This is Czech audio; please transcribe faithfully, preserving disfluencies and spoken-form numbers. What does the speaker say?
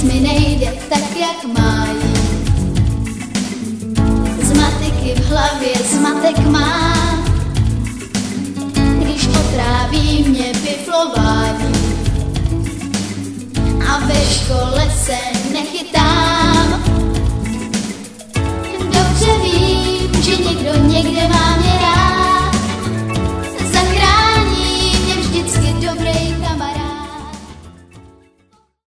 mi nejde tak, jak mají. Zmatyky v hlavě, zmatek mám, když otráví mě piflování. A ve škole se nechytám. Dobře vím, že někdo někde má